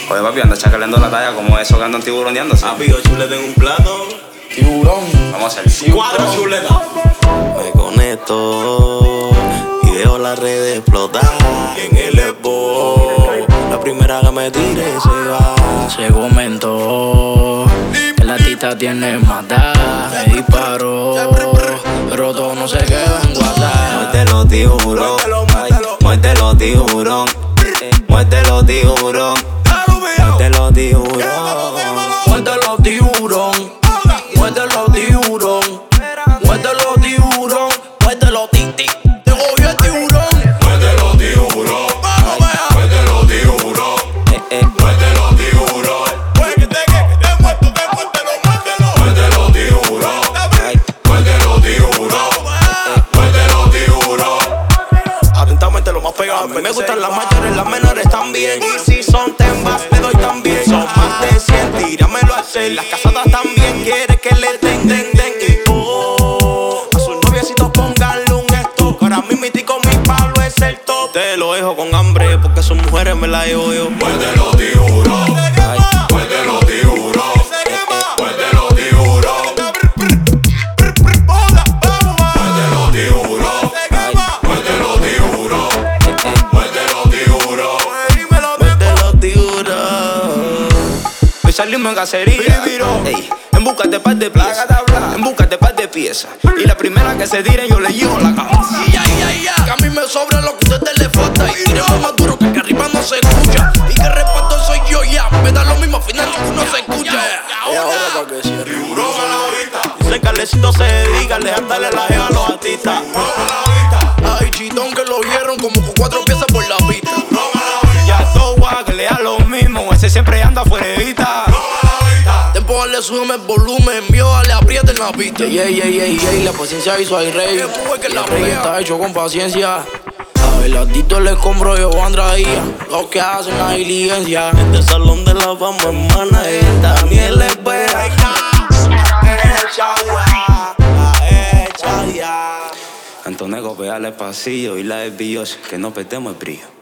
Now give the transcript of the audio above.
Oye, papi, anda chacaleando la talla como eso que andan tiburoneándose. Papi, yo chuleta en un plato. Tiburón. Vamos a hacer 4 chuletas. Me conecto y veo las redes explotar. En el Xbox, la primera que me tire se va. Se comentó que la tita tiene maldad. Me disparó, pero todo no se quedó en WhatsApp. Muértelo, tiburón. Muértelo, tiburón. Muértelo, tiburón. Muértelo, tiburón. Muértelo, tiburón. Muértelo, tiburón. Muértelo, tiburón. Muértelo, titi. Te cogió el tiburón. Muérdelo, tiburón. Muérdelo, tiburón. Muérdelo, tiburón. Muérdelo, tiburón. Muérdelo, tiburón. Muérdelo, tiburón. Atentamente lo más pegado. A mí me gustan las mayores, las menores también. Y si son tembas, te doy también. Son más de 100, tíramelo a hacer. Las casadas también quiere que le den. Y a sus noviecitos pónganle un esto. Ahora mi mítico, mi palo es el top. Te lo dejo con hambre porque son mujeres, me la llevo yo. Muérdelo, tiburón. Muérdelo, tiburón. Muérdelo, tiburón. Muérdelo, tiburón. Muérdelo, tiburón. Muérdelo, tiburón. Muértelo, tiburón. Hoy salimos en cacería, ey, en busca de par de piezas, en busca de par de piezas. Y la primera que se tire yo le llevo la cabeza. Que a mí me sobra lo que a ustedes le falta. Y tiremos más duro que arriba no se escucha. Y que reparto soy yo ya. Me da lo mismo, al final ninguno se escucha. Y ahora para que cierre. Tiburón a la vista. Dice que Alecito se dedica a dejarle la jeva a los artistas. Ay, chitón que lo vieron como con 4 piezas por la pista. Ya todo guay, que le da lo mismo, ese siempre anda fuerita. Tempo darle súbeme el volumen, envío dale aprieten la pista. La paciencia hizo al rey. Que la rey está hecho con paciencia. A Veladito le compro yo Andradía. Los que hacen la diligencia. Este salón de la fama, hermana, y Daniel espera. Antonego, pégale el pasillo y la desvíos, que no perdemos el brillo.